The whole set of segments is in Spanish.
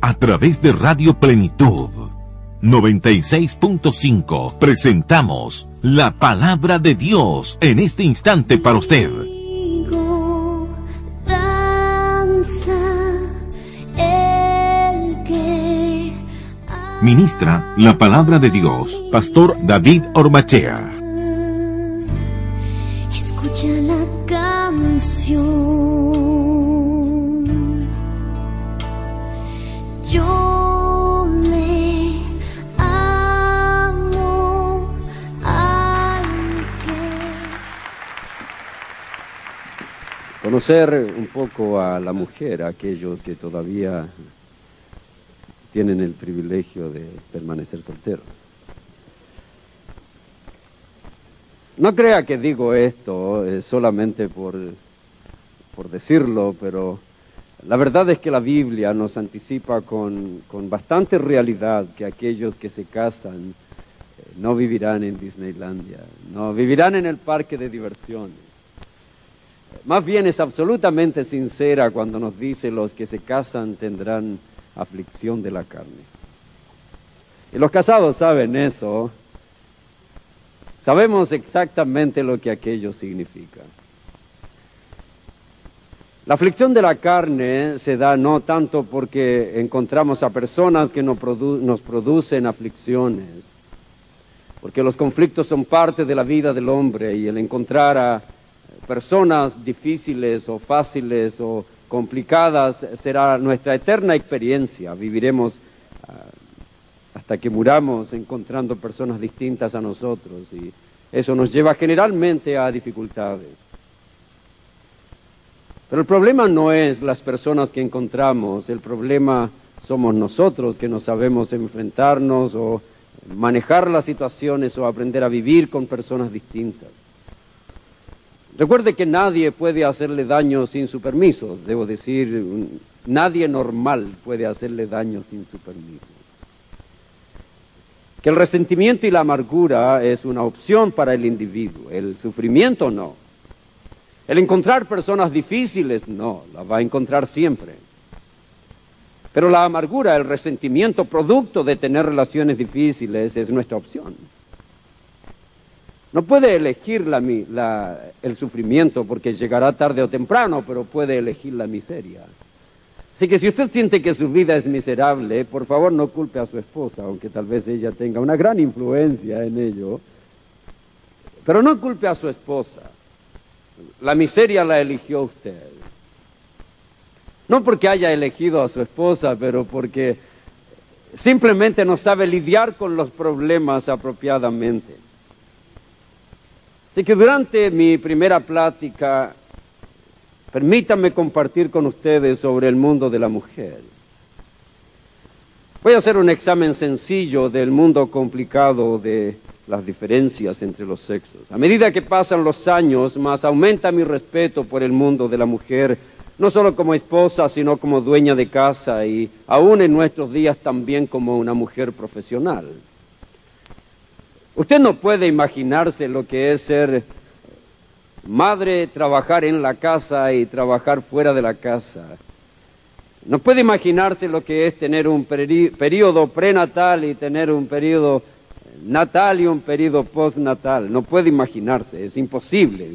A través de Radio Plenitud 96.5 presentamos la palabra de Dios en este instante para usted. Ministra la palabra de Dios, Pastor David Orbachea. Escucha la canción. Yo le amo al que... Conocer un poco a la mujer, a aquellos que todavía tienen el privilegio de permanecer solteros. No crea que digo esto solamente por decirlo, pero la verdad es que la Biblia nos anticipa con bastante realidad que aquellos que se casan no vivirán en Disneylandia, no vivirán en el parque de diversiones. Más bien es absolutamente sincera cuando nos dice los que se casan tendrán aflicción de la carne. Y los casados saben eso. Sabemos exactamente lo que aquello significa. La aflicción de la carne se da no tanto porque encontramos a personas que nos producen aflicciones, porque los conflictos son parte de la vida del hombre y el encontrar a personas difíciles o fáciles o complicadas será nuestra eterna experiencia. Viviremos hasta que muramos encontrando personas distintas a nosotros y eso nos lleva generalmente a dificultades. Pero el problema no es las personas que encontramos, el problema somos nosotros que no sabemos enfrentarnos o manejar las situaciones o aprender a vivir con personas distintas. Recuerde que nadie puede hacerle daño sin su permiso, debo decir, nadie normal puede hacerle daño sin su permiso. Que el resentimiento y la amargura es una opción para el individuo, el sufrimiento no. El encontrar personas difíciles no, la va a encontrar siempre. Pero la amargura, el resentimiento producto de tener relaciones difíciles es nuestra opción. No puede elegir el sufrimiento porque llegará tarde o temprano, pero puede elegir la miseria. Así que si usted siente que su vida es miserable, por favor no culpe a su esposa, aunque tal vez ella tenga una gran influencia en ello. Pero no culpe a su esposa. La miseria la eligió usted. No porque haya elegido a su esposa, pero porque simplemente no sabe lidiar con los problemas apropiadamente. Así que durante mi primera plática, permítanme compartir con ustedes sobre el mundo de la mujer. Voy a hacer un examen sencillo del mundo complicado de las diferencias entre los sexos. A medida que pasan los años, más aumenta mi respeto por el mundo de la mujer, no solo como esposa, sino como dueña de casa y aún en nuestros días también como una mujer profesional. Usted no puede imaginarse lo que es ser madre, trabajar en la casa y trabajar fuera de la casa. No puede imaginarse lo que es tener un periodo prenatal y tener un periodo natal y un periodo postnatal. No puede imaginarse, es imposible.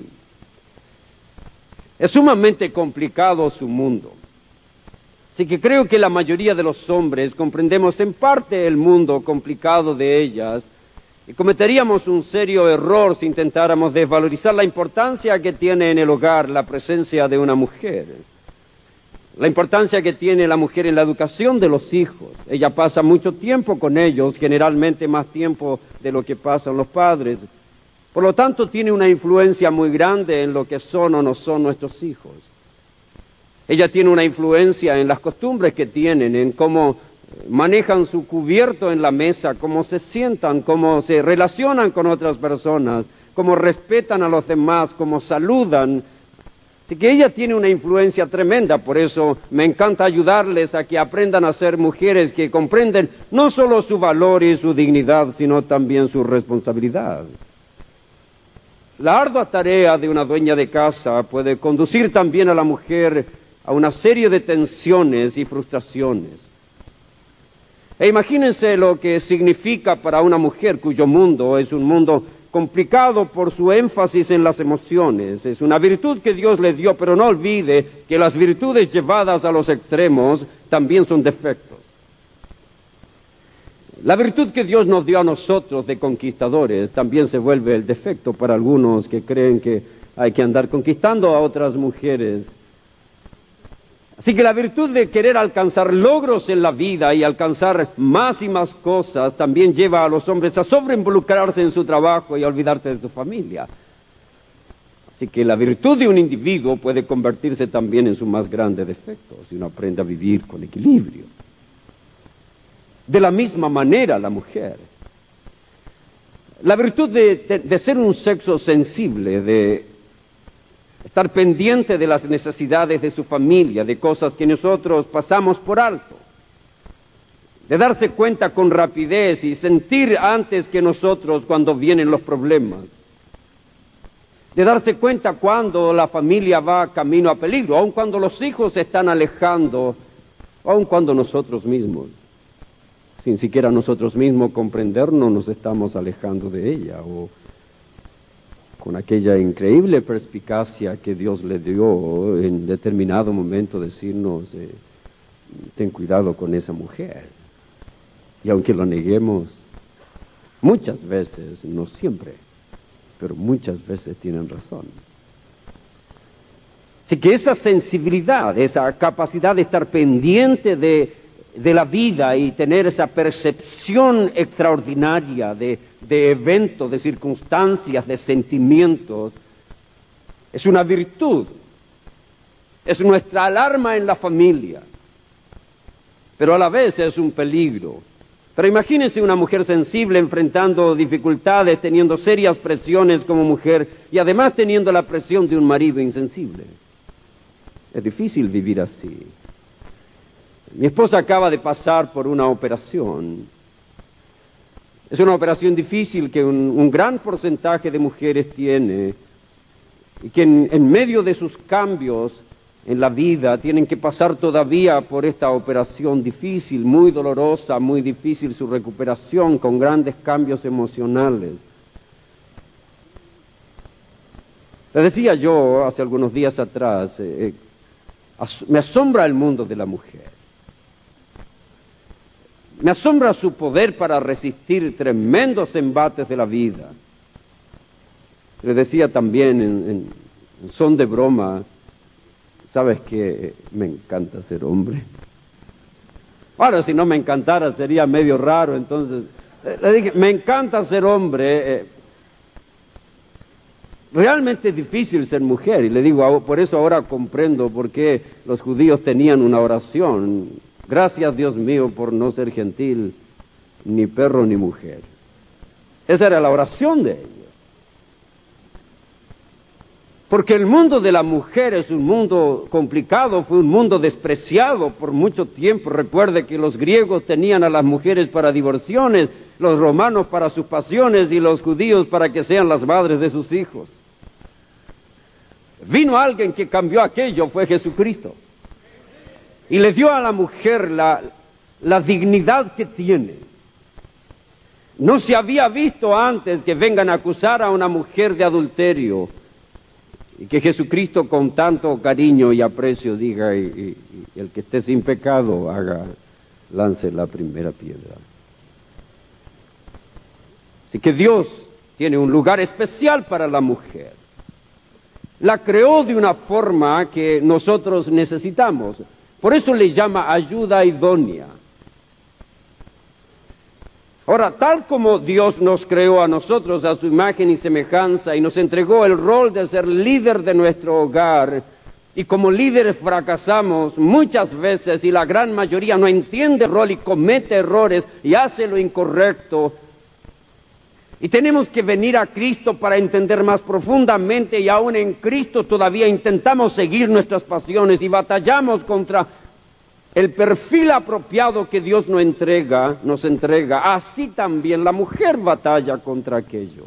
Es sumamente complicado su mundo. Así que creo que la mayoría de los hombres comprendemos en parte el mundo complicado de ellas y cometeríamos un serio error si intentáramos desvalorizar la importancia que tiene en el hogar la presencia de una mujer. La importancia que tiene la mujer en la educación de los hijos. Ella pasa mucho tiempo con ellos, generalmente más tiempo de lo que pasan los padres. Por lo tanto, tiene una influencia muy grande en lo que son o no son nuestros hijos. Ella tiene una influencia en las costumbres que tienen, en cómo manejan su cubierto en la mesa, cómo se sientan, cómo se relacionan con otras personas, cómo respetan a los demás, cómo saludan. Así que ella tiene una influencia tremenda, por eso me encanta ayudarles a que aprendan a ser mujeres que comprenden no solo su valor y su dignidad, sino también su responsabilidad. La ardua tarea de una dueña de casa puede conducir también a la mujer a una serie de tensiones y frustraciones. E imagínense lo que significa para una mujer cuyo mundo es un mundo complicado por su énfasis en las emociones. Es una virtud que Dios le dio, pero no olvide que las virtudes llevadas a los extremos también son defectos. La virtud que Dios nos dio a nosotros de conquistadores también se vuelve el defecto para algunos que creen que hay que andar conquistando a otras mujeres. Así que la virtud de querer alcanzar logros en la vida y alcanzar más y más cosas también lleva a los hombres a sobreinvolucrarse en su trabajo y a olvidarse de su familia. Así que la virtud de un individuo puede convertirse también en su más grande defecto si uno aprende a vivir con equilibrio. De la misma manera la mujer. La virtud de ser un sexo sensible, de estar pendiente de las necesidades de su familia, de cosas que nosotros pasamos por alto, de darse cuenta con rapidez y sentir antes que nosotros cuando vienen los problemas, de darse cuenta cuando la familia va camino a peligro, aun cuando los hijos se están alejando, aun cuando nosotros mismos, sin siquiera nosotros mismos comprendernos, nos estamos alejando de ella, o con aquella increíble perspicacia que Dios le dio en determinado momento decirnos, ten cuidado con esa mujer. Y aunque lo neguemos, muchas veces, no siempre, pero muchas veces tienen razón. Así que esa sensibilidad, esa capacidad de estar pendiente de la vida y tener esa percepción extraordinaria de eventos, de circunstancias, de sentimientos, es una virtud, es nuestra alarma en la familia, pero a la vez es un peligro. Pero imagínense una mujer sensible enfrentando dificultades, teniendo serias presiones como mujer y además teniendo la presión de un marido insensible. Es difícil vivir así. Mi esposa acaba de pasar por una operación. Es una operación difícil que un gran porcentaje de mujeres tiene y que en medio de sus cambios en la vida tienen que pasar todavía por esta operación difícil, muy dolorosa, muy difícil su recuperación con grandes cambios emocionales. Le decía yo hace algunos días atrás, me asombra el mundo de la mujer. Me asombra su poder para resistir tremendos embates de la vida. Le decía también en son de broma, ¿sabes qué? Me encanta ser hombre. Ahora, si no me encantara sería medio raro, entonces le dije, me encanta ser hombre. Realmente es difícil ser mujer, y le digo, por eso ahora comprendo por qué los judíos tenían una oración. Gracias, Dios mío, por no ser gentil, ni perro ni mujer. Esa era la oración de ellos. Porque el mundo de la mujer es un mundo complicado, fue un mundo despreciado por mucho tiempo. Recuerde que los griegos tenían a las mujeres para diversiones, los romanos para sus pasiones y los judíos para que sean las madres de sus hijos. Vino alguien que cambió aquello, fue Jesucristo. Y le dio a la mujer la dignidad que tiene. No se había visto antes que vengan a acusar a una mujer de adulterio y que Jesucristo con tanto cariño y aprecio diga, y el que esté sin pecado lance la primera piedra. Así que Dios tiene un lugar especial para la mujer. La creó de una forma que nosotros necesitamos. Por eso le llama ayuda idónea. Ahora, tal como Dios nos creó a nosotros a su imagen y semejanza y nos entregó el rol de ser líder de nuestro hogar, y como líderes fracasamos muchas veces y la gran mayoría no entiende el rol y comete errores y hace lo incorrecto, y tenemos que venir a Cristo para entender más profundamente, y aún en Cristo todavía intentamos seguir nuestras pasiones y batallamos contra el perfil apropiado que Dios nos entrega. Así también la mujer batalla contra aquello.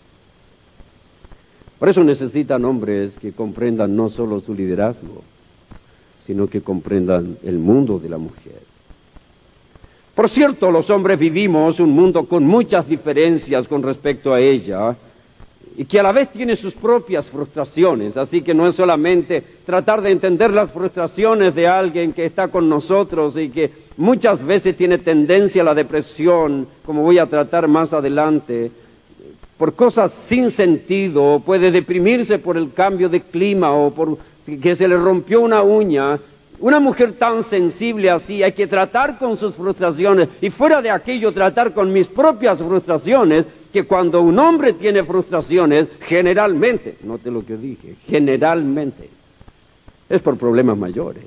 Por eso necesitan hombres que comprendan no solo su liderazgo, sino que comprendan el mundo de la mujer. Por cierto, los hombres vivimos un mundo con muchas diferencias con respecto a ella y que a la vez tiene sus propias frustraciones, así que no es solamente tratar de entender las frustraciones de alguien que está con nosotros y que muchas veces tiene tendencia a la depresión, como voy a tratar más adelante, por cosas sin sentido, o puede deprimirse por el cambio de clima o por que se le rompió una uña. Una mujer tan sensible así, hay que tratar con sus frustraciones y fuera de aquello tratar con mis propias frustraciones, que cuando un hombre tiene frustraciones, generalmente, note lo que dije, generalmente, es por problemas mayores.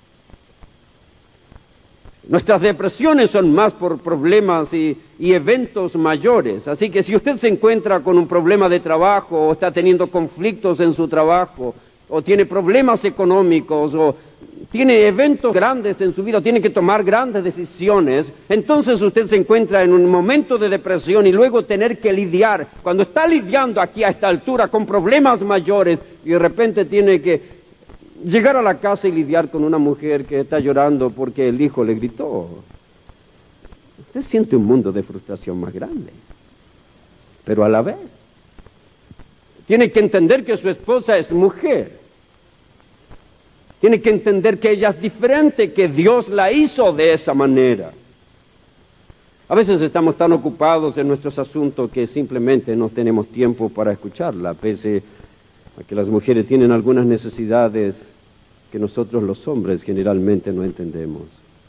Nuestras depresiones son más por problemas y eventos mayores, así que si usted se encuentra con un problema de trabajo o está teniendo conflictos en su trabajo o tiene problemas económicos o tiene eventos grandes en su vida, tiene que tomar grandes decisiones, entonces usted se encuentra en un momento de depresión y luego tener que lidiar, cuando está lidiando aquí a esta altura con problemas mayores y de repente tiene que llegar a la casa y lidiar con una mujer que está llorando porque el hijo le gritó. Usted siente un mundo de frustración más grande, pero a la vez tiene que entender que su esposa es mujer. Tiene que entender que ella es diferente, que Dios la hizo de esa manera. A veces estamos tan ocupados en nuestros asuntos que simplemente no tenemos tiempo para escucharla, pese a que las mujeres tienen algunas necesidades que nosotros los hombres generalmente no entendemos.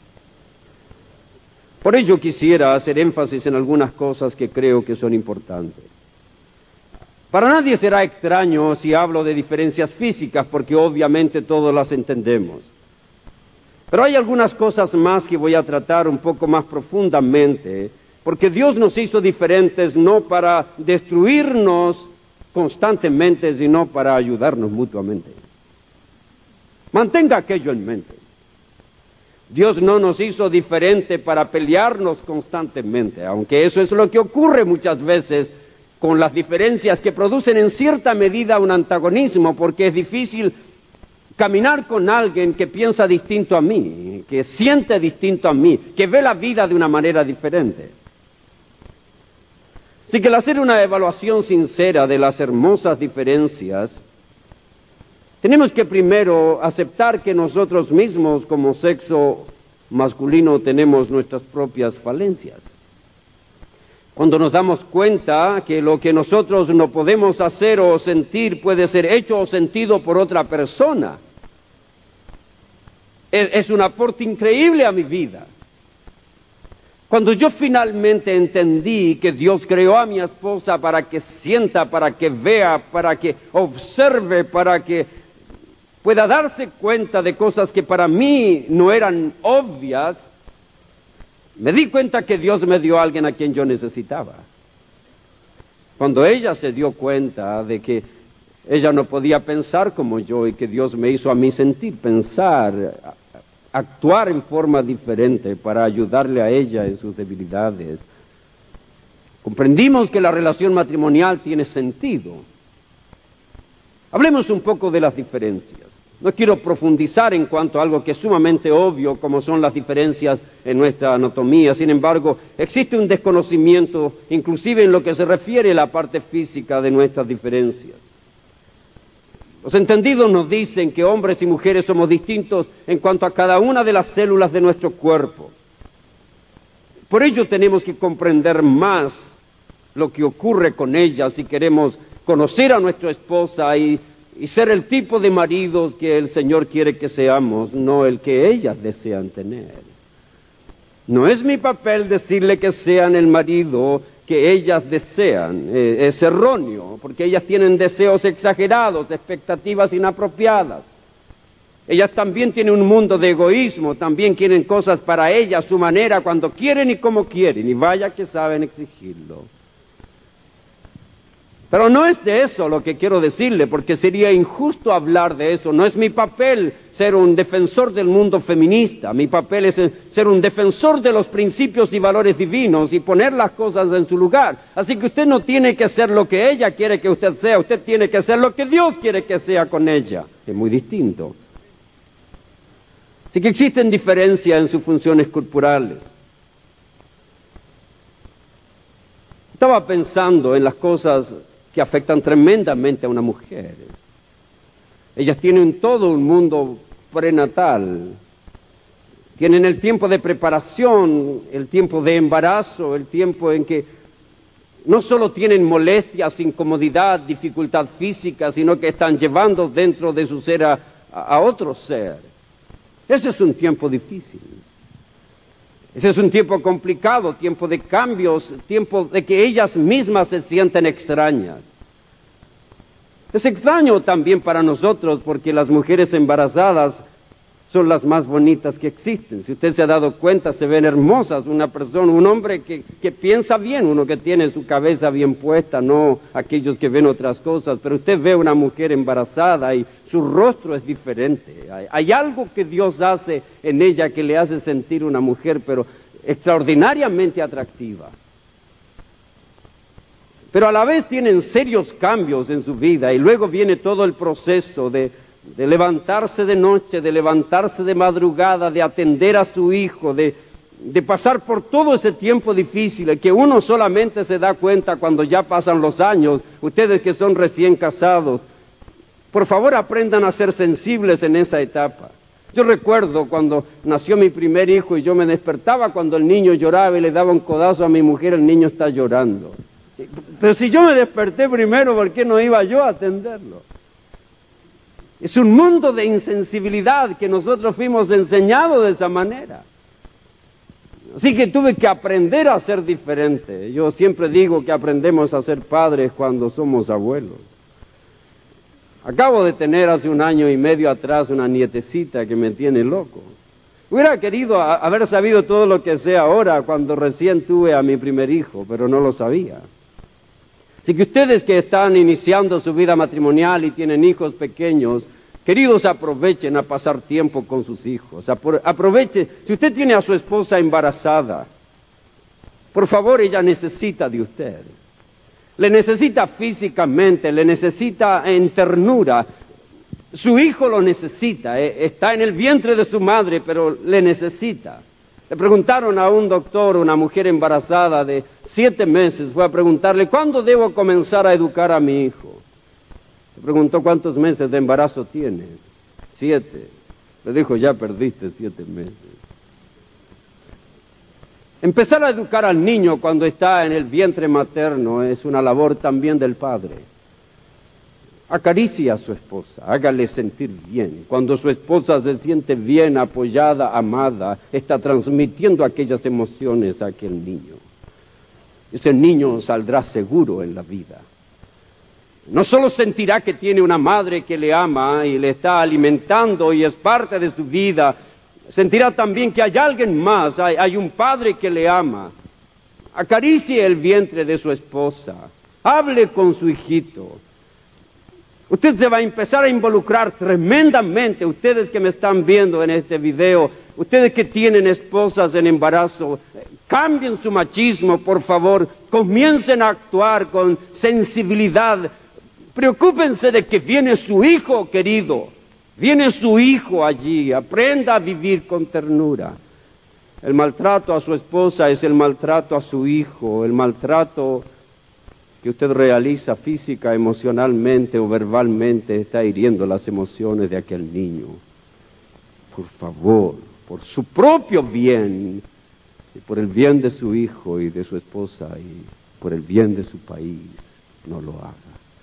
Por ello quisiera hacer énfasis en algunas cosas que creo que son importantes. Para nadie será extraño si hablo de diferencias físicas, porque obviamente todos las entendemos. Pero hay algunas cosas más que voy a tratar un poco más profundamente, porque Dios nos hizo diferentes no para destruirnos constantemente, sino para ayudarnos mutuamente. Mantenga aquello en mente. Dios no nos hizo diferente para pelearnos constantemente, aunque eso es lo que ocurre muchas veces con las diferencias que producen en cierta medida un antagonismo, porque es difícil caminar con alguien que piensa distinto a mí, que siente distinto a mí, que ve la vida de una manera diferente. Así que al hacer una evaluación sincera de las hermosas diferencias, tenemos que primero aceptar que nosotros mismos como sexo masculino tenemos nuestras propias falencias. Cuando nos damos cuenta que lo que nosotros no podemos hacer o sentir puede ser hecho o sentido por otra persona, es un aporte increíble a mi vida. Cuando yo finalmente entendí que Dios creó a mi esposa para que sienta, para que vea, para que observe, para que pueda darse cuenta de cosas que para mí no eran obvias, me di cuenta que Dios me dio a alguien a quien yo necesitaba. Cuando ella se dio cuenta de que ella no podía pensar como yo y que Dios me hizo a mí sentir, pensar, actuar en forma diferente para ayudarle a ella en sus debilidades, comprendimos que la relación matrimonial tiene sentido. Hablemos un poco de las diferencias. No quiero profundizar en cuanto a algo que es sumamente obvio, como son las diferencias en nuestra anatomía. Sin embargo, existe un desconocimiento, inclusive en lo que se refiere a la parte física de nuestras diferencias. Los entendidos nos dicen que hombres y mujeres somos distintos en cuanto a cada una de las células de nuestro cuerpo. Por ello tenemos que comprender más lo que ocurre con ellas si queremos conocer a nuestra esposa y ser el tipo de maridos que el Señor quiere que seamos, no el que ellas desean tener. No es mi papel decirle que sean el marido que ellas desean, es erróneo, porque ellas tienen deseos exagerados, expectativas inapropiadas. Ellas también tienen un mundo de egoísmo, también quieren cosas para ellas, a su manera, cuando quieren y como quieren, y vaya que saben exigirlo. Pero no es de eso lo que quiero decirle, porque sería injusto hablar de eso. No es mi papel ser un defensor del mundo feminista. Mi papel es ser un defensor de los principios y valores divinos y poner las cosas en su lugar. Así que usted no tiene que ser lo que ella quiere que usted sea. Usted tiene que ser lo que Dios quiere que sea con ella. Es muy distinto. Así que existen diferencias en sus funciones corporales. Estaba pensando en las cosas que afectan tremendamente a una mujer. Ellas tienen todo un mundo prenatal. Tienen el tiempo de preparación, el tiempo de embarazo, el tiempo en que no solo tienen molestias, incomodidad, dificultad física, sino que están llevando dentro de su ser a otro ser. Ese es un tiempo difícil. Ese es un tiempo complicado, tiempo de cambios, tiempo de que ellas mismas se sienten extrañas. Es extraño también para nosotros porque las mujeres embarazadas son las más bonitas que existen. Si usted se ha dado cuenta, se ven hermosas. Una persona, un hombre que piensa bien, uno que tiene su cabeza bien puesta, no aquellos que ven otras cosas. Pero usted ve una mujer embarazada y su rostro es diferente. Hay algo que Dios hace en ella que le hace sentir una mujer, pero extraordinariamente atractiva. Pero a la vez tienen serios cambios en su vida y luego viene todo el proceso de levantarse de noche, de levantarse de madrugada, de atender a su hijo, de pasar por todo ese tiempo difícil que uno solamente se da cuenta cuando ya pasan los años. Ustedes que son recién casados, por favor aprendan a ser sensibles en esa etapa. Yo recuerdo cuando nació mi primer hijo y yo me despertaba cuando el niño lloraba y le daba un codazo a mi mujer, el niño está llorando. Pero si yo me desperté primero, ¿por qué no iba yo a atenderlo? Es un mundo de insensibilidad que nosotros fuimos enseñados de esa manera. Así que tuve que aprender a ser diferente. Yo siempre digo que aprendemos a ser padres cuando somos abuelos. Acabo de tener hace 1 año y medio atrás una nietecita que me tiene loco. Hubiera querido haber sabido todo lo que sé ahora cuando recién tuve a mi primer hijo, pero no lo sabía. Así que ustedes que están iniciando su vida matrimonial y tienen hijos pequeños, queridos, aprovechen a pasar tiempo con sus hijos. Aprovechen, si usted tiene a su esposa embarazada, por favor, ella necesita de usted. Le necesita físicamente, le necesita en ternura. Su hijo lo necesita, está en el vientre de su madre, pero le necesita. Le preguntaron a un doctor, una mujer embarazada de 7 meses, fue a preguntarle, ¿cuándo debo comenzar a educar a mi hijo? Le preguntó, ¿cuántos meses de embarazo tiene? 7. Le dijo, ya perdiste 7 meses. Empezar a educar al niño cuando está en el vientre materno es una labor también del padre. Acaricie a su esposa, hágale sentir bien. Cuando su esposa se siente bien, apoyada, amada, está transmitiendo aquellas emociones a aquel niño. Ese niño saldrá seguro en la vida. No solo sentirá que tiene una madre que le ama y le está alimentando y es parte de su vida, sentirá también que hay alguien más, hay un padre que le ama. Acaricie el vientre de su esposa, hable con su hijito. Usted se va a empezar a involucrar tremendamente, ustedes que me están viendo en este video, ustedes que tienen esposas en embarazo, cambien su machismo, por favor, comiencen a actuar con sensibilidad, preocúpense de que viene su hijo querido, viene su hijo allí, aprenda a vivir con ternura. El maltrato a su esposa es el maltrato a su hijo, el maltrato que usted realiza física, emocionalmente o verbalmente está hiriendo las emociones de aquel niño. Por favor, por su propio bien, y por el bien de su hijo y de su esposa y por el bien de su país, no lo haga.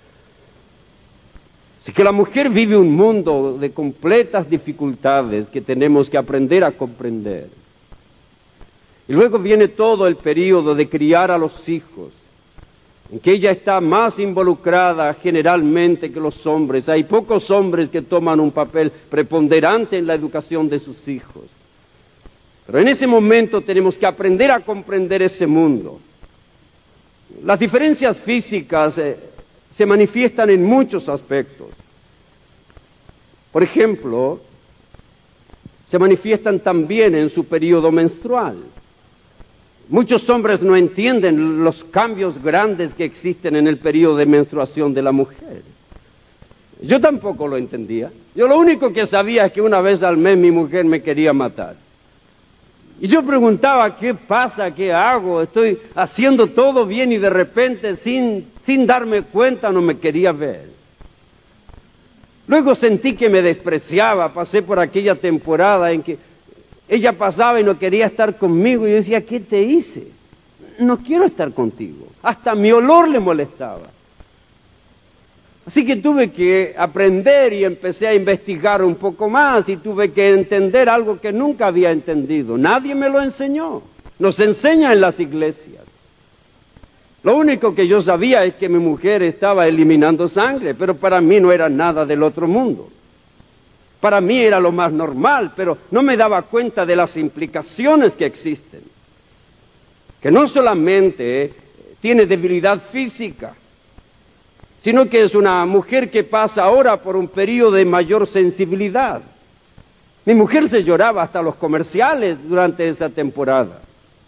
Así que la mujer vive un mundo de completas dificultades que tenemos que aprender a comprender. Y luego viene todo el período de criar a los hijos, en que ella está más involucrada generalmente que los hombres. Hay pocos hombres que toman un papel preponderante en la educación de sus hijos. Pero en ese momento tenemos que aprender a comprender ese mundo. Las diferencias físicas se manifiestan en muchos aspectos. Por ejemplo, se manifiestan también en su periodo menstrual. Muchos hombres no entienden los cambios grandes que existen en el periodo de menstruación de la mujer. Yo tampoco lo entendía. Yo lo único que sabía es que una vez al mes mi mujer me quería matar. Y yo preguntaba, ¿qué pasa? ¿Qué hago? Estoy haciendo todo bien y de repente, sin darme cuenta, no me quería ver. Luego sentí que me despreciaba. Pasé por aquella temporada en que ella pasaba y no quería estar conmigo. Y yo decía, ¿qué te hice? No quiero estar contigo. Hasta mi olor le molestaba. Así que tuve que aprender y empecé a investigar un poco más y tuve que entender algo que nunca había entendido. Nadie me lo enseñó. Nos enseña en las iglesias. Lo único que yo sabía es que mi mujer estaba eliminando sangre, pero para mí no era nada del otro mundo. Para mí era lo más normal, pero no me daba cuenta de las implicaciones que existen. Que no solamente tiene debilidad física, sino que es una mujer que pasa ahora por un periodo de mayor sensibilidad. Mi mujer se lloraba hasta los comerciales durante esa temporada.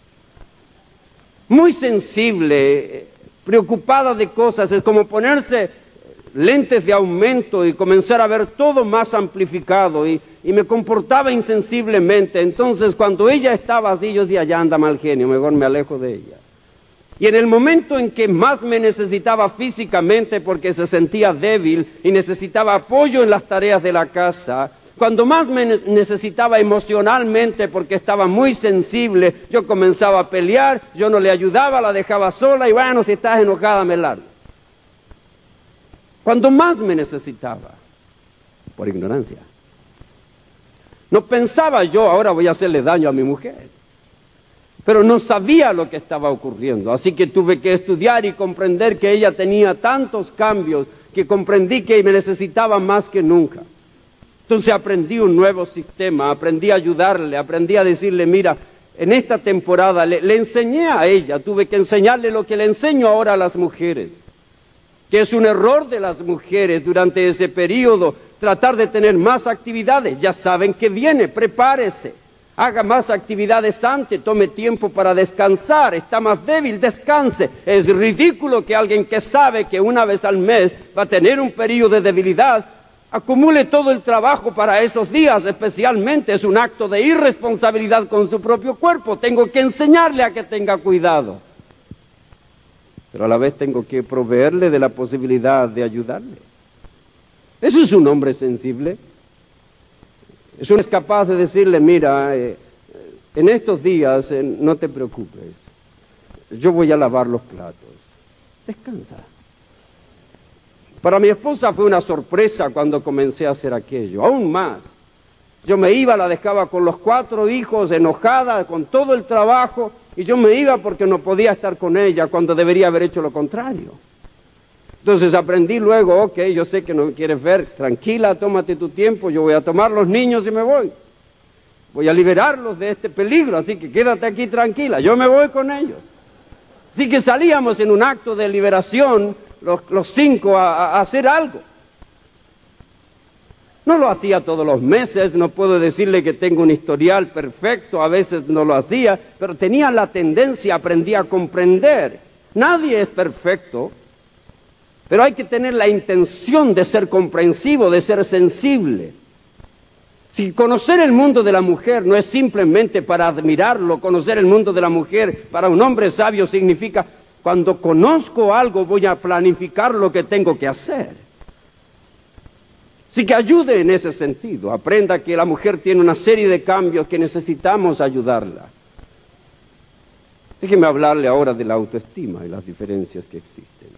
Muy sensible, preocupada de cosas, es como ponerse lentes de aumento y comenzar a ver todo más amplificado y me comportaba insensiblemente. Entonces cuando ella estaba así, yo decía, ya anda mal genio, mejor me alejo de ella. Y en el momento en que más me necesitaba físicamente porque se sentía débil y necesitaba apoyo en las tareas de la casa, cuando más me necesitaba emocionalmente porque estaba muy sensible, yo comenzaba a pelear, yo no le ayudaba, la dejaba sola y bueno, si estás enojada me largo. Cuando más me necesitaba, por ignorancia. No pensaba yo, ahora voy a hacerle daño a mi mujer. Pero no sabía lo que estaba ocurriendo, así que tuve que estudiar y comprender que ella tenía tantos cambios que comprendí que me necesitaba más que nunca. Entonces aprendí un nuevo sistema, aprendí a ayudarle, aprendí a decirle, mira, en esta temporada le enseñé a ella, tuve que enseñarle lo que le enseño ahora a las mujeres, que es un error de las mujeres durante ese periodo, tratar de tener más actividades. Ya saben que viene, prepárese. Haga más actividades antes, tome tiempo para descansar, está más débil, descanse. Es ridículo que alguien que sabe que una vez al mes va a tener un periodo de debilidad, acumule todo el trabajo para esos días, especialmente es un acto de irresponsabilidad con su propio cuerpo. Tengo que enseñarle a que tenga cuidado, pero a la vez tengo que proveerle de la posibilidad de ayudarle. ¿Eso es un hombre sensible? Eso es capaz de decirle, mira, en estos días no te preocupes, yo voy a lavar los platos, descansa. Para mi esposa fue una sorpresa cuando comencé a hacer aquello, aún más. Yo me iba, la dejaba con los 4 hijos, enojada, con todo el trabajo, y yo me iba porque no podía estar con ella cuando debería haber hecho lo contrario. Entonces aprendí luego, ok, yo sé que no me quieres ver, tranquila, tómate tu tiempo, yo voy a tomar los niños y me voy. Voy a liberarlos de este peligro, así que quédate aquí tranquila, yo me voy con ellos. Así que salíamos en un acto de liberación, los 5 a hacer algo. No lo hacía todos los meses, no puedo decirle que tengo un historial perfecto, a veces no lo hacía, pero tenía la tendencia, aprendí a comprender. Nadie es perfecto. Pero hay que tener la intención de ser comprensivo, de ser sensible. Si conocer el mundo de la mujer no es simplemente para admirarlo, conocer el mundo de la mujer para un hombre sabio significa, cuando conozco algo voy a planificar lo que tengo que hacer. Así que ayude en ese sentido, aprenda que la mujer tiene una serie de cambios que necesitamos ayudarla. Déjeme hablarle ahora de la autoestima y las diferencias que existen.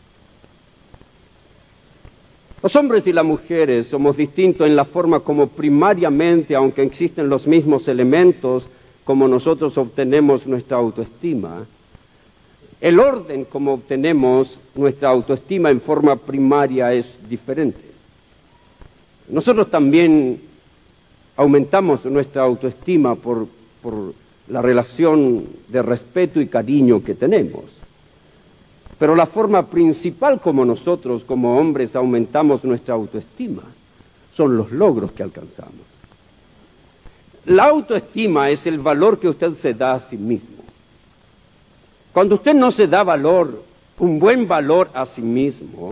Los hombres y las mujeres somos distintos en la forma como primariamente, aunque existen los mismos elementos, como nosotros obtenemos nuestra autoestima. El orden como obtenemos nuestra autoestima en forma primaria es diferente. Nosotros también aumentamos nuestra autoestima por la relación de respeto y cariño que tenemos. Pero la forma principal como nosotros, como hombres, aumentamos nuestra autoestima son los logros que alcanzamos. La autoestima es el valor que usted se da a sí mismo. Cuando usted no se da valor, un buen valor a sí mismo,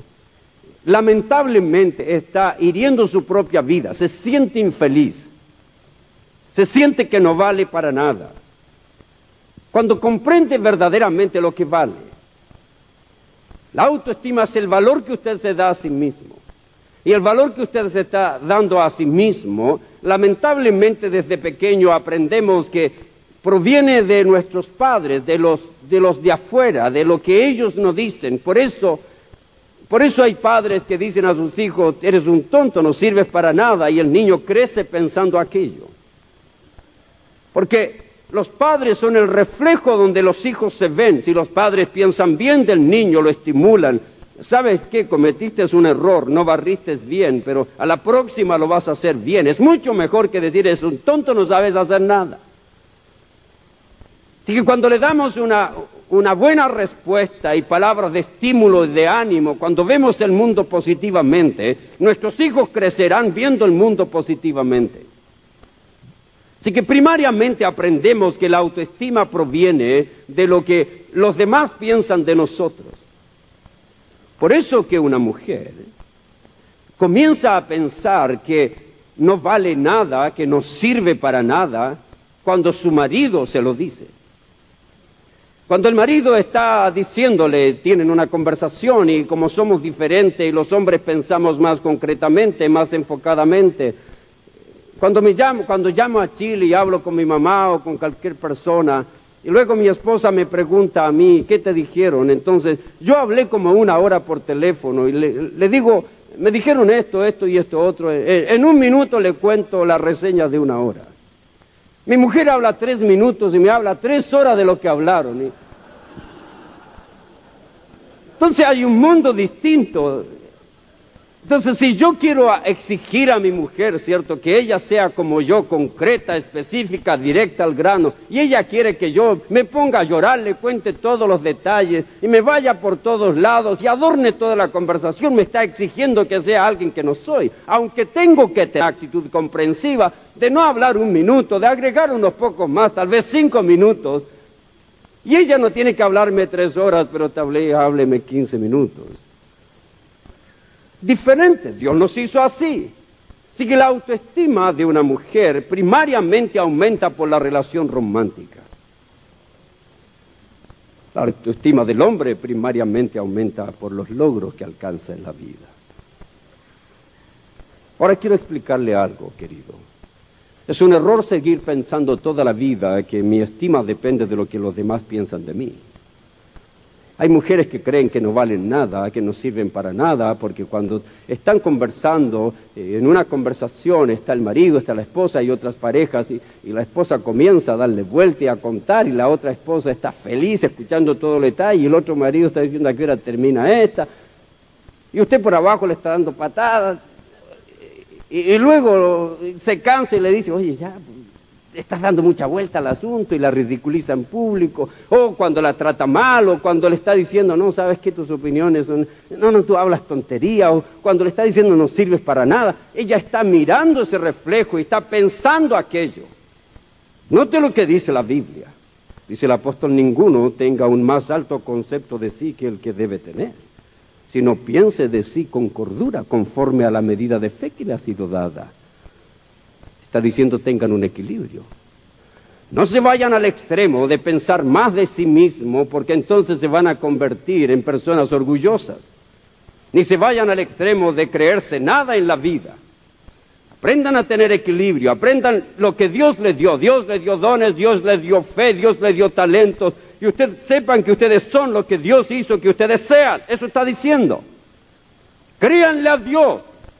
lamentablemente está hiriendo su propia vida, se siente infeliz, se siente que no vale para nada. Cuando comprende verdaderamente lo que vale, la autoestima es el valor que usted se da a sí mismo. Y el valor que usted se está dando a sí mismo, lamentablemente desde pequeño aprendemos que proviene de nuestros padres, de los de afuera, de lo que ellos nos dicen. Por eso hay padres que dicen a sus hijos, eres un tonto, no sirves para nada, y el niño crece pensando aquello. Porque los padres son el reflejo donde los hijos se ven. Si los padres piensan bien del niño, lo estimulan. ¿Sabes qué? Cometiste un error, no barriste bien, pero a la próxima lo vas a hacer bien. Es mucho mejor que decir, eres un tonto, no sabes hacer nada. Así que cuando le damos una buena respuesta y palabras de estímulo y de ánimo, cuando vemos el mundo positivamente, nuestros hijos crecerán viendo el mundo positivamente. Así que primariamente aprendemos que la autoestima proviene de lo que los demás piensan de nosotros. Por eso que una mujer comienza a pensar que no vale nada, que no sirve para nada, cuando su marido se lo dice. Cuando el marido está diciéndole, tienen una conversación y como somos diferentes y los hombres pensamos más concretamente, más enfocadamente. Cuando llamo a Chile y hablo con mi mamá o con cualquier persona, y luego mi esposa me pregunta a mí, ¿qué te dijeron? Entonces, yo hablé como 1 hora por teléfono y le digo, me dijeron esto y esto otro. En 1 minuto le cuento la reseña de 1 hora. Mi mujer habla 3 minutos y me habla 3 horas de lo que hablaron. Entonces hay un mundo distinto. Entonces, si yo quiero exigir a mi mujer, ¿cierto?, que ella sea como yo, concreta, específica, directa al grano, y ella quiere que yo me ponga a llorar, le cuente todos los detalles, y me vaya por todos lados, y adorne toda la conversación, me está exigiendo que sea alguien que no soy, aunque tengo que tener actitud comprensiva, de no hablar 1 minuto, de agregar unos pocos más, tal vez 5 minutos, y ella no tiene que hablarme 3 horas, pero hábleme 15 minutos. Diferente, Dios nos hizo así. Así que la autoestima de una mujer primariamente aumenta por la relación romántica. La autoestima del hombre primariamente aumenta por los logros que alcanza en la vida. Ahora quiero explicarle algo, querido. Es un error seguir pensando toda la vida que mi estima depende de lo que los demás piensan de mí. Hay mujeres que creen que no valen nada, que no sirven para nada, porque cuando están conversando, en una conversación está el marido, está la esposa y otras parejas, y la esposa comienza a darle vuelta y a contar, y la otra esposa está feliz escuchando todo el detalle, y el otro marido está diciendo a qué hora termina esta, y usted por abajo le está dando patadas, y luego se cansa y le dice, oye, ya, estás dando mucha vuelta al asunto, y la ridiculiza en público, o cuando la trata mal, o cuando le está diciendo, no, sabes que tus opiniones son, no, tú hablas tontería, o cuando le está diciendo no sirves para nada, ella está mirando ese reflejo y está pensando aquello. Note lo que dice la Biblia. Dice el apóstol, ninguno tenga un más alto concepto de sí que el que debe tener, sino piense de sí con cordura, conforme a la medida de fe que le ha sido dada. Está diciendo, tengan un equilibrio. No se vayan al extremo de pensar más de sí mismo, porque entonces se van a convertir en personas orgullosas. Ni se vayan al extremo de creerse nada en la vida. Aprendan a tener equilibrio, aprendan lo que Dios les dio. Dios les dio dones, Dios les dio fe, Dios les dio talentos. Y ustedes sepan que ustedes son lo que Dios hizo que ustedes sean. Eso está diciendo. Créanle a Dios.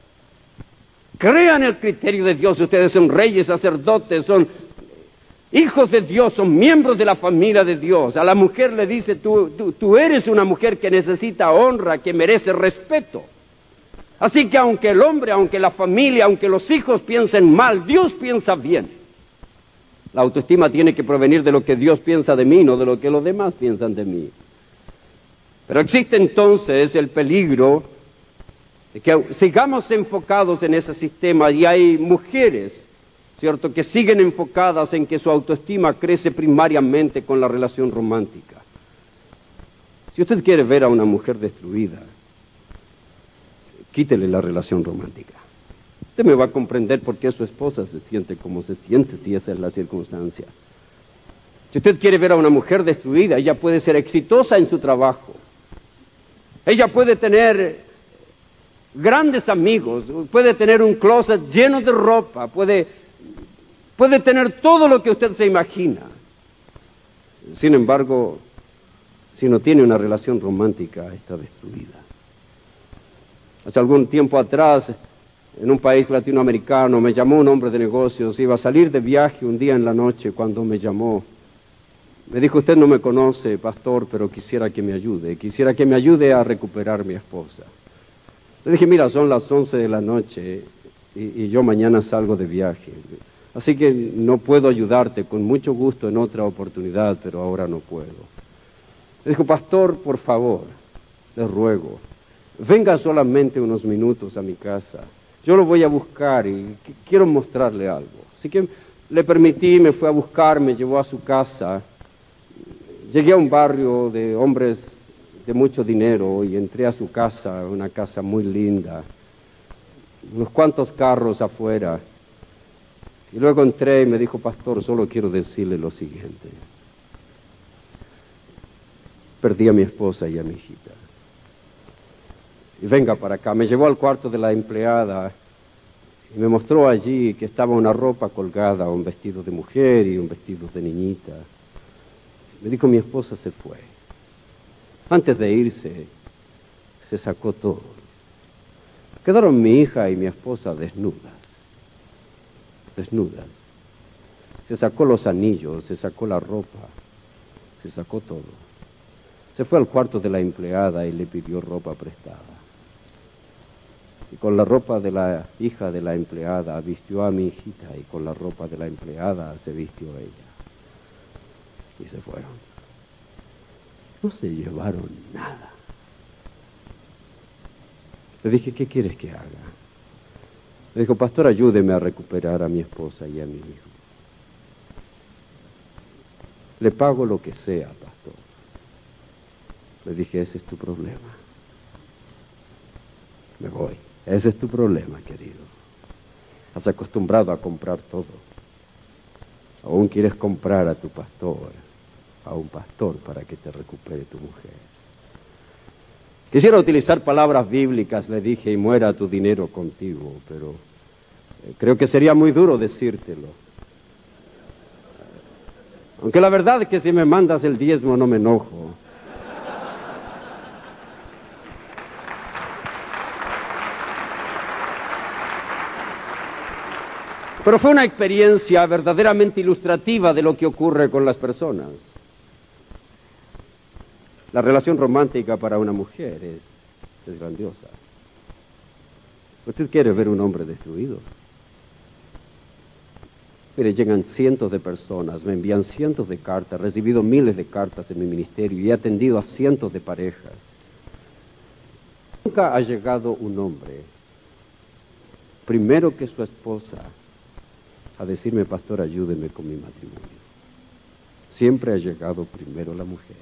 Crean el criterio de Dios. Ustedes son reyes, sacerdotes, son hijos de Dios, son miembros de la familia de Dios. A la mujer le dice, tú eres una mujer que necesita honra, que merece respeto. Así que aunque el hombre, aunque la familia, aunque los hijos piensen mal, Dios piensa bien. La autoestima tiene que provenir de lo que Dios piensa de mí, no de lo que los demás piensan de mí. Pero existe entonces el peligro de que sigamos enfocados en ese sistema, y hay mujeres, ¿cierto?, que siguen enfocadas en que su autoestima crece primariamente con la relación romántica. Si usted quiere ver a una mujer destruida, quítele la relación romántica. Usted me va a comprender por qué su esposa se siente como se siente si esa es la circunstancia. Si usted quiere ver a una mujer destruida, ella puede ser exitosa en su trabajo. Ella puede tener grandes amigos, puede tener un closet lleno de ropa, puede tener todo lo que usted se imagina. Sin embargo, si no tiene una relación romántica, está destruida. Hace algún tiempo atrás, en un país latinoamericano, me llamó un hombre de negocios, iba a salir de viaje un día en la noche cuando me llamó. Me dijo, usted no me conoce, pastor, pero quisiera que me ayude a recuperar mi esposa. Le dije, mira, son las 11 de la noche y yo mañana salgo de viaje. Así que no puedo ayudarte, con mucho gusto en otra oportunidad, pero ahora no puedo. Le dijo, pastor, por favor, le ruego, venga solamente unos minutos a mi casa. Yo lo voy a buscar y quiero mostrarle algo. Así que le permití, me fue a buscar, me llevó a su casa. Llegué a un barrio de hombres de mucho dinero y entré a su casa, una casa muy linda, unos cuantos carros afuera. Y luego entré y me dijo, pastor, solo quiero decirle lo siguiente. Perdí a mi esposa y a mi hijita. Y venga para acá. Me llevó al cuarto de la empleada y me mostró allí que estaba una ropa colgada, un vestido de mujer y un vestido de niñita. Me dijo, mi esposa se fue. Antes de irse, se sacó todo. Quedaron mi hija y mi esposa desnudas. Se sacó los anillos, se sacó la ropa, se sacó todo. Se fue al cuarto de la empleada y le pidió ropa prestada. Y con la ropa de la hija de la empleada vistió a mi hijita y con la ropa de la empleada se vistió ella. Y se fueron. No se llevaron nada. Le dije, ¿qué quieres que haga? Le dijo, pastor, ayúdeme a recuperar a mi esposa y a mi hijo. Le pago lo que sea, pastor. Le dije, ese es tu problema. Me voy. Ese es tu problema, querido. Has acostumbrado a comprar todo. Aún quieres comprar a tu pastor, a un pastor para que te recupere tu mujer. Quisiera utilizar palabras bíblicas, le dije, y muera tu dinero contigo, pero creo que sería muy duro decírtelo. Aunque la verdad es que si me mandas el diezmo no me enojo. Pero fue una experiencia verdaderamente ilustrativa de lo que ocurre con las personas. La relación romántica para una mujer es grandiosa. ¿Usted quiere ver un hombre destruido? Mire, llegan cientos de personas, me envían cientos de cartas, he recibido miles de cartas en mi ministerio y he atendido a cientos de parejas. Nunca ha llegado un hombre, primero que su esposa, a decirme, pastor, ayúdeme con mi matrimonio. Siempre ha llegado primero la mujer.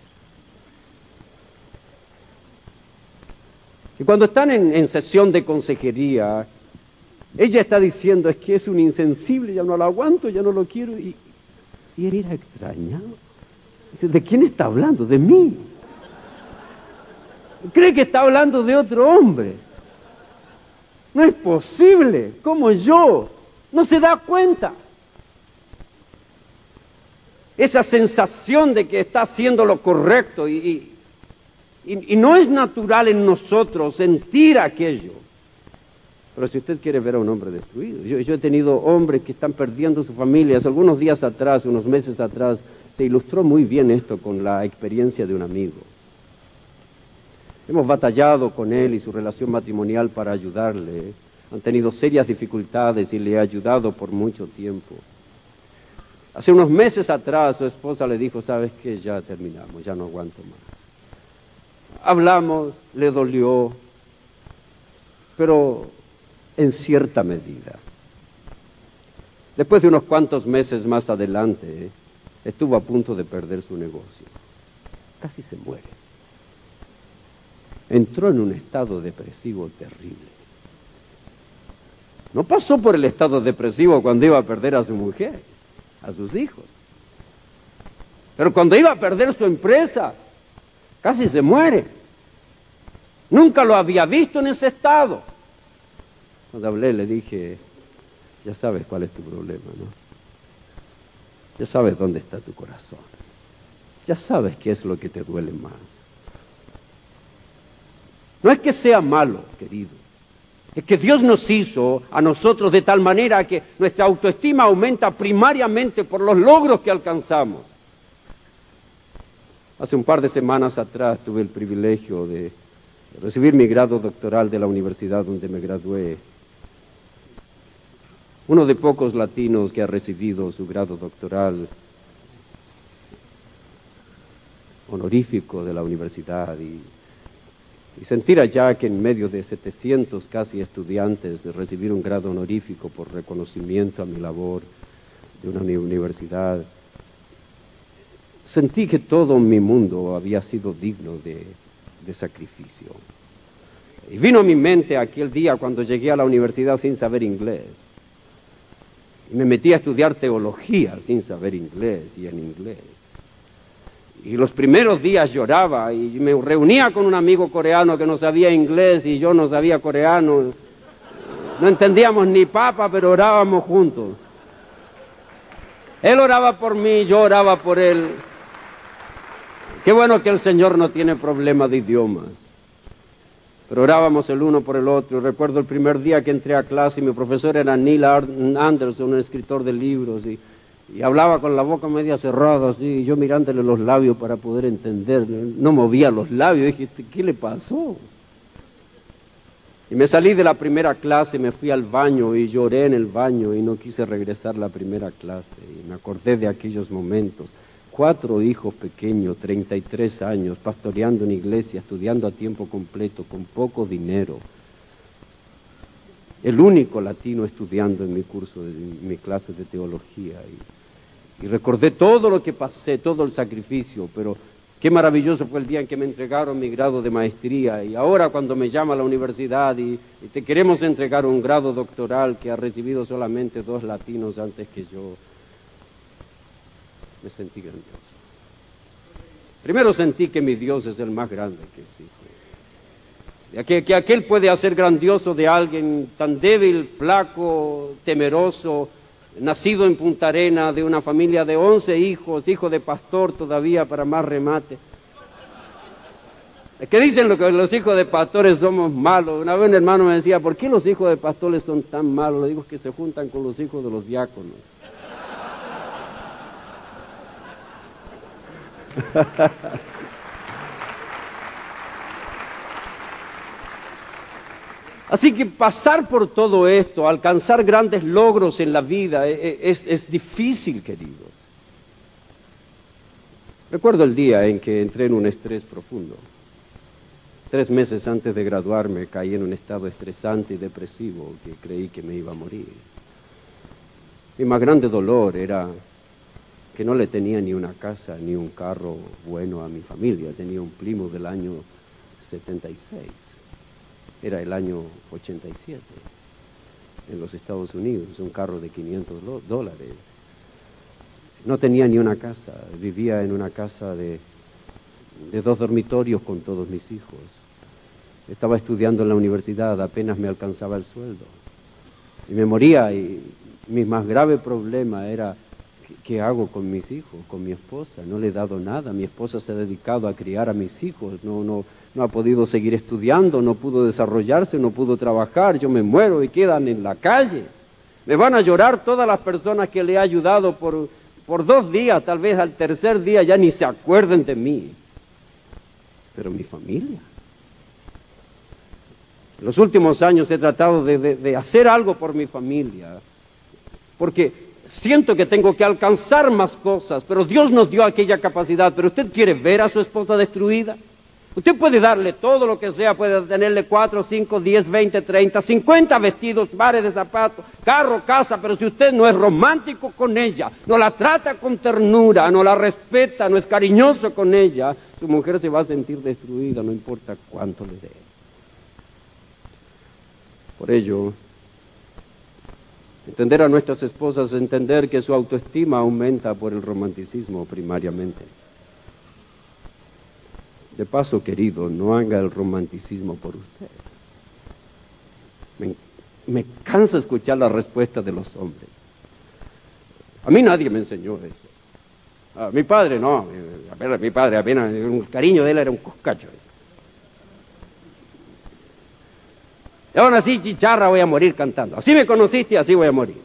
Y cuando están en sesión de consejería, ella está diciendo, es que es un insensible, ya no lo aguanto, ya no lo quiero. Y él era extrañado. Dice, ¿de quién está hablando? De mí. Cree que está hablando de otro hombre. No es posible, como yo. No se da cuenta. Esa sensación de que está haciendo lo correcto y no es natural en nosotros sentir aquello. Pero si usted quiere ver a un hombre destruido, yo he tenido hombres que están perdiendo sus familias. Algunos días atrás, unos meses atrás, se ilustró muy bien esto con la experiencia de un amigo. Hemos batallado con él y su relación matrimonial para ayudarle. Han tenido serias dificultades y le he ayudado por mucho tiempo. Hace unos meses atrás su esposa le dijo, ¿sabes qué? Ya terminamos, ya no aguanto más. Hablamos, le dolió, pero en cierta medida. Después de unos cuantos meses más adelante, estuvo a punto de perder su negocio. Casi se muere. Entró en un estado depresivo terrible. No pasó por el estado depresivo cuando iba a perder a su mujer, a sus hijos. Pero cuando iba a perder su empresa, casi se muere. Nunca lo había visto en ese estado. Cuando hablé le dije, ya sabes cuál es tu problema, ¿no? Ya sabes dónde está tu corazón. Ya sabes qué es lo que te duele más. No es que sea malo, querido. Es que Dios nos hizo a nosotros de tal manera que nuestra autoestima aumenta primariamente por los logros que alcanzamos. Hace un par de semanas atrás tuve el privilegio de recibir mi grado doctoral de la universidad donde me gradué. Uno de pocos latinos que ha recibido su grado doctoral honorífico de la universidad y sentir allá que en medio de 700 casi estudiantes de recibir un grado honorífico por reconocimiento a mi labor de una universidad, sentí que todo mi mundo había sido digno de sacrificio. Y vino a mi mente aquel día cuando llegué a la universidad sin saber inglés. Y me metí a estudiar teología sin saber inglés y en inglés. Y los primeros días lloraba y me reunía con un amigo coreano que no sabía inglés y yo no sabía coreano. No entendíamos ni papa, pero orábamos juntos. Él oraba por mí, yo oraba por él. Qué bueno que el Señor no tiene problema de idiomas. Pero orábamos el uno por el otro. Recuerdo el primer día que entré a clase y mi profesor era Neil Anderson, un escritor de libros, y hablaba con la boca media cerrada, así, y yo mirándole los labios para poder entender. No movía los labios. Dije, ¿qué le pasó? Y me salí de la primera clase, me fui al baño y lloré en el baño y no quise regresar a la primera clase. Y me acordé de aquellos momentos. 4 hijos pequeños, 33 años, pastoreando en iglesia, estudiando a tiempo completo, con poco dinero. El único latino estudiando en mi curso, en mi clase de teología. Y recordé todo lo que pasé, todo el sacrificio, pero qué maravilloso fue el día en que me entregaron mi grado de maestría. Y ahora cuando me llama a la universidad y te queremos entregar un grado doctoral que ha recibido solamente 2 latinos antes que yo, me sentí grandioso. Primero sentí que mi Dios es el más grande que existe. Que aquel puede hacer grandioso de alguien tan débil, flaco, temeroso, nacido en Punta Arenas, de una familia de 11 hijos, hijo de pastor todavía para más remate. Es que dicen que los hijos de pastores somos malos. Una vez un hermano me decía, ¿por qué los hijos de pastores son tan malos? Le digo que se juntan con los hijos de los diáconos. Así que pasar por todo esto, alcanzar grandes logros en la vida, es difícil, queridos. Recuerdo el día en que entré en un estrés profundo. 3 meses antes de graduarme caí en un estado estresante y depresivo que creí que me iba a morir. Mi más grande dolor era que no le tenía ni una casa ni un carro bueno a mi familia. Tenía un Plymouth del año 76. Era el año 87 en los Estados Unidos, un carro de $500. No tenía ni una casa, vivía en una casa de 2 dormitorios con todos mis hijos. Estaba estudiando en la universidad, apenas me alcanzaba el sueldo. Y me moría y mi más grave problema era, ¿qué hago con mis hijos, con mi esposa? No le he dado nada. Mi esposa se ha dedicado a criar a mis hijos. No ha podido seguir estudiando, no pudo desarrollarse, no pudo trabajar. Yo me muero y quedan en la calle. Me van a llorar todas las personas que le he ayudado por 2 días. Tal vez al 3er día ya ni se acuerden de mí. Pero mi familia. En los últimos años he tratado de hacer algo por mi familia. Porque siento que tengo que alcanzar más cosas, pero Dios nos dio aquella capacidad. Pero usted quiere ver a su esposa destruida. Usted puede darle todo lo que sea, puede tenerle 4, 5, 10, 20, 30, 50 vestidos, pares de zapatos, carro, casa, pero si usted no es romántico con ella, no la trata con ternura, no la respeta, no es cariñoso con ella, su mujer se va a sentir destruida, no importa cuánto le dé. Por ello, Entender a nuestras esposas, entender que su autoestima aumenta por el romanticismo primariamente. De paso, querido, no haga el romanticismo por usted. Me cansa escuchar la respuesta de los hombres. A mí nadie me enseñó eso. A mi padre no, mi padre apenas, el cariño de él era un coscacho. Y aún así, chicharra, voy a morir cantando. Así me conociste, así voy a morir.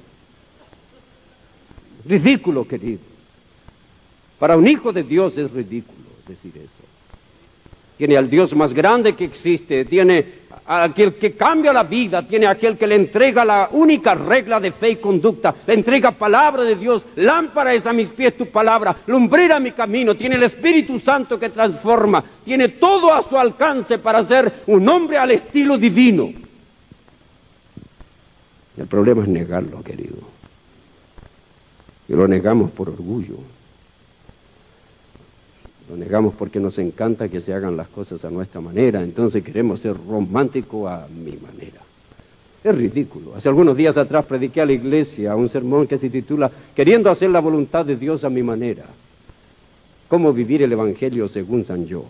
Ridículo, querido. Para un hijo de Dios es ridículo decir eso. Tiene al Dios más grande que existe, tiene a aquel que cambia la vida, tiene a aquel que le entrega la única regla de fe y conducta, le entrega palabra de Dios, lámpara es a mis pies tu palabra, lumbrera mi camino, tiene el Espíritu Santo que transforma, tiene todo a su alcance para ser un hombre al estilo divino. El problema es negarlo, querido. Y lo negamos por orgullo. Lo negamos porque nos encanta que se hagan las cosas a nuestra manera, entonces queremos ser románticos a mi manera. Es ridículo. Hace algunos días atrás prediqué a la iglesia un sermón que se titula Queriendo hacer la voluntad de Dios a mi manera. ¿Cómo vivir el Evangelio según San Yo?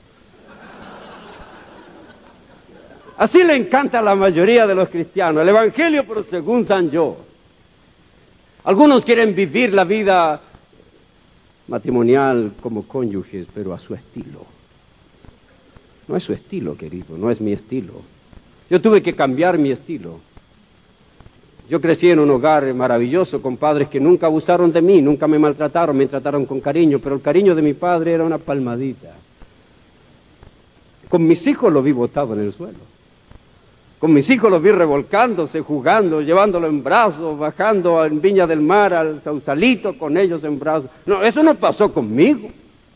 Así le encanta a la mayoría de los cristianos, el Evangelio pero según San Yo. Algunos quieren vivir la vida matrimonial como cónyuges, pero a su estilo. No es su estilo, querido, no es mi estilo. Yo tuve que cambiar mi estilo. Yo crecí en un hogar maravilloso con padres que nunca abusaron de mí, nunca me maltrataron, me trataron con cariño, pero el cariño de mi padre era una palmadita. Con mis hijos lo vi botado en el suelo. Con mis hijos los vi revolcándose, jugando, llevándolo en brazos, bajando en Viña del Mar al Sausalito con ellos en brazos. No, eso no pasó conmigo.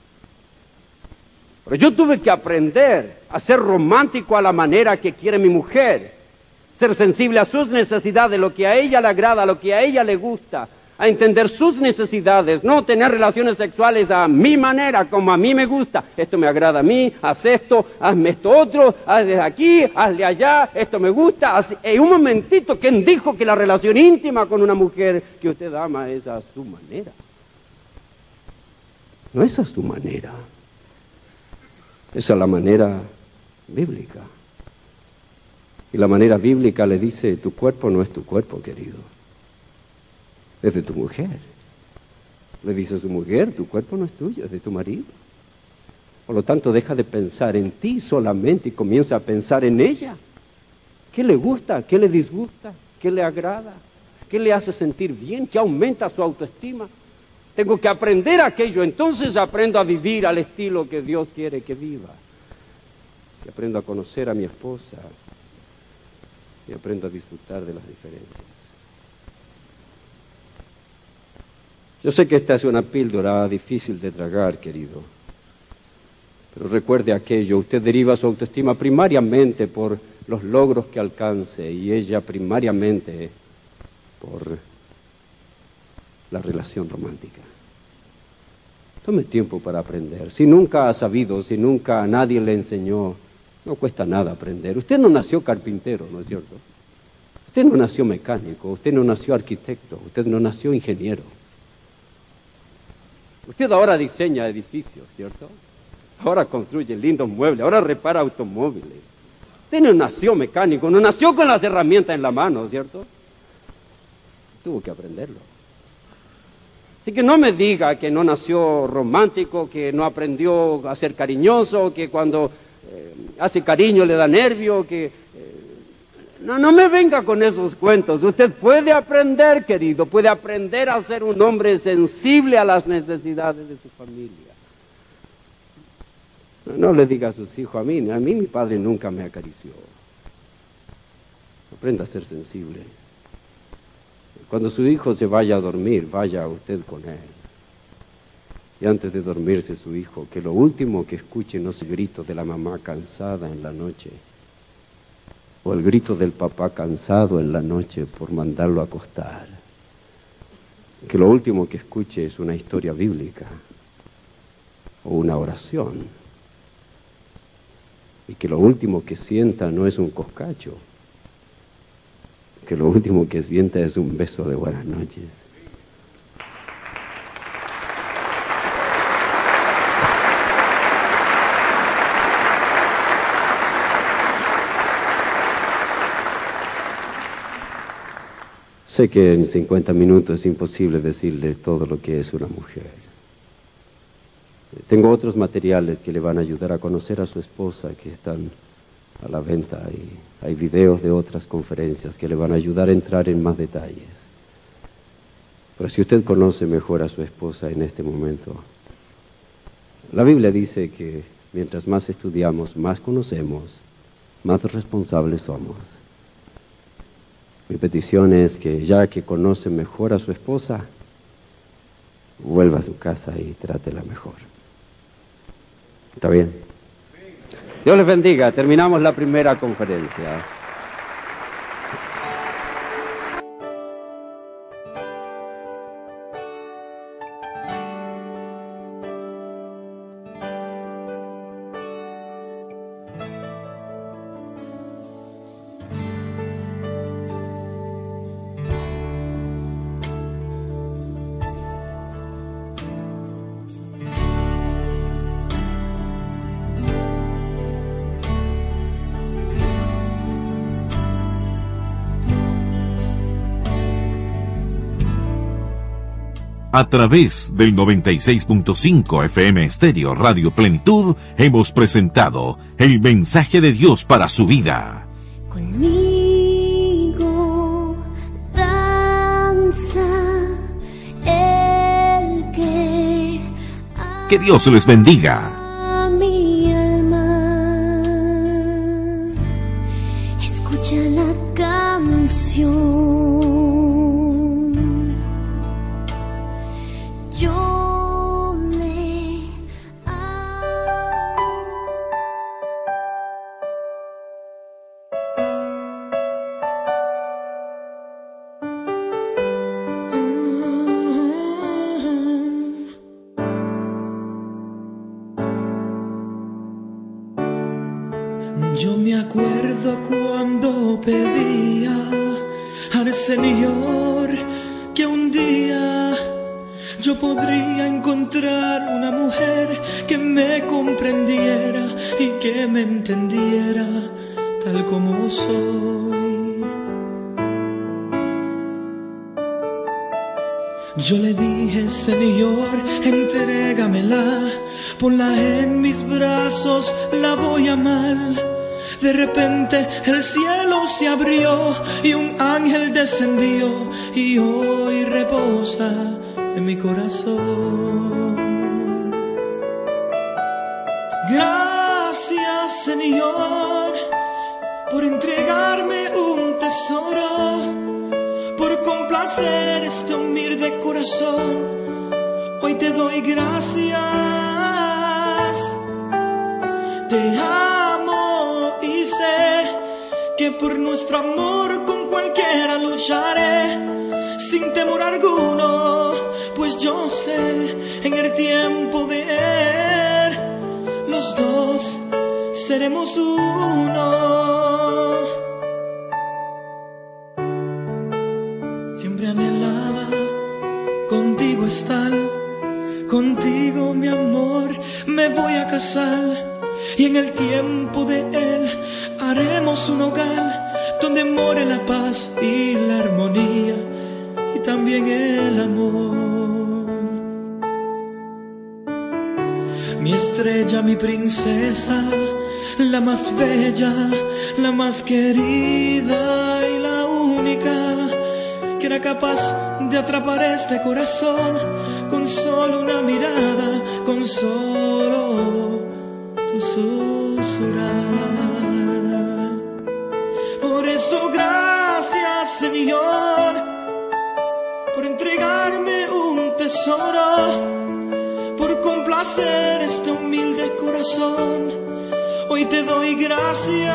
Pero yo tuve que aprender a ser romántico a la manera que quiere mi mujer, ser sensible a sus necesidades, lo que a ella le agrada, lo que a ella le gusta, a entender sus necesidades, no tener relaciones sexuales a mi manera, como a mí me gusta. Esto me agrada a mí, haz esto, hazme esto otro, hazle aquí, hazle allá, esto me gusta. En un momentito, ¿quién dijo que la relación íntima con una mujer que usted ama es a su manera? No es a su manera, es a la manera bíblica. Y la manera bíblica le dice, tu cuerpo no es tu cuerpo, querido. Es de tu mujer. Le dice a su mujer, tu cuerpo no es tuyo, es de tu marido. Por lo tanto, deja de pensar en ti solamente y comienza a pensar en ella. ¿Qué le gusta? ¿Qué le disgusta? ¿Qué le agrada? ¿Qué le hace sentir bien? ¿Qué aumenta su autoestima? Tengo que aprender aquello, entonces aprendo a vivir al estilo que Dios quiere que viva. Y aprendo a conocer a mi esposa. Y aprendo a disfrutar de las diferencias. Yo sé que esta es una píldora difícil de tragar, querido. Pero recuerde aquello, usted deriva su autoestima primariamente por los logros que alcance y ella primariamente por la relación romántica. Tome tiempo para aprender. Si nunca ha sabido, si nunca nadie le enseñó, no cuesta nada aprender. Usted no nació carpintero, ¿no es cierto? Usted no nació mecánico, usted no nació arquitecto, usted no nació ingeniero. Usted ahora diseña edificios, ¿cierto? Ahora construye lindos muebles, ahora repara automóviles. Usted no nació mecánico, no nació con las herramientas en la mano, ¿cierto? Tuvo que aprenderlo. Así que no me diga que no nació romántico, que no aprendió a ser cariñoso, que cuando hace cariño le da nervio, que... No me venga con esos cuentos. Usted puede aprender, querido, puede aprender a ser un hombre sensible a las necesidades de su familia. No le diga a sus hijos, a mí mi padre nunca me acarició. Aprenda a ser sensible. Cuando su hijo se vaya a dormir, vaya usted con él. Y antes de dormirse su hijo, que lo último que escuche no sea el grito de la mamá cansada en la noche, o el grito del papá cansado en la noche por mandarlo a acostar. Que lo último que escuche es una historia bíblica o una oración. Y que lo último que sienta no es un coscacho. que lo último que sienta es un beso de buenas noches. Sé que en 50 minutos es imposible decirle todo lo que es una mujer. Tengo otros materiales que le van a ayudar a conocer a su esposa que están a la venta. Hay videos de otras conferencias que le van a ayudar a entrar en más detalles. Pero si usted conoce mejor a su esposa en este momento, la Biblia dice que mientras más estudiamos, más conocemos, más responsables somos. Mi petición es que ya que conoce mejor a su esposa, vuelva a su casa y trátela mejor. ¿Está bien? Dios les bendiga. Terminamos la primera conferencia. A través del 96.5 FM Estéreo Radio Plenitud hemos presentado el mensaje de Dios para su vida. Conmigo danza el que Dios les bendiga. a mi alma escucha la canción. Yo le Yo me acuerdo cuando pedía al Señor que un día yo podría encontrar una mujer que me comprendiera y que me entendiera tal como soy. Yo le dije, Señor, entrégamela, ponla en mis brazos, la voy a amar. De repente el cielo se abrió y un ángel descendió y hoy reposa en mi corazón. Gracias, Señor, por entregarme un tesoro, por complacer este humilde corazón. Hoy te doy gracias. Te amo y sé que por nuestro amor con cualquiera lucharé sin temor alguno, pues yo sé en el tiempo de él los dos seremos uno. Siempre anhelaba contigo estar, contigo mi amor me voy a casar. Y en el tiempo de él haremos un hogar donde more la paz y la armonía y también el amor. Mi estrella, mi princesa, la más bella, la más querida y la única que era capaz de atrapar este corazón con solo una mirada, con solo tu susurrar. Por eso gracias, Señor, por entregarme un tesoro, por complacer este humilde corazón. Hoy te doy gracias.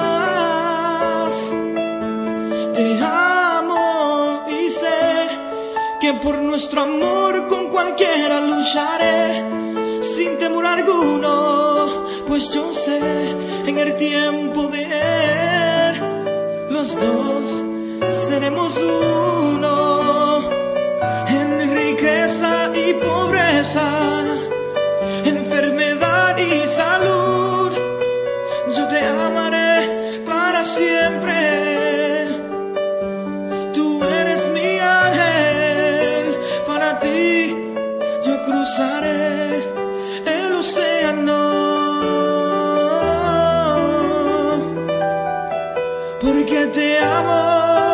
Te amo y sé que por nuestro amor con cualquiera lucharé sin temor alguno, pues yo sé en el tiempo de él los dos seremos uno, en riqueza y pobreza, enfermedad y salud, yo te amaré para siempre. Tú eres mi ángel, para ti yo cruzaré el océano, porque te amo.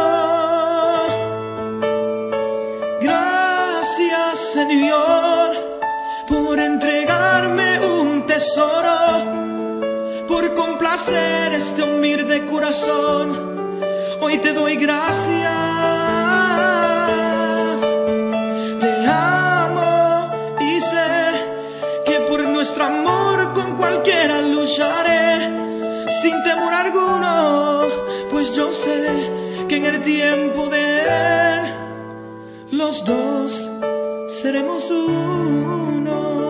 Gracias, Señor, por entregarme un tesoro, por complacer este humilde corazón. Hoy te doy gracias. Te amo y sé que por nuestro amor con cualquiera lucharé sin temor alguno, pues yo sé que en el tiempo de Él los dos seremos uno.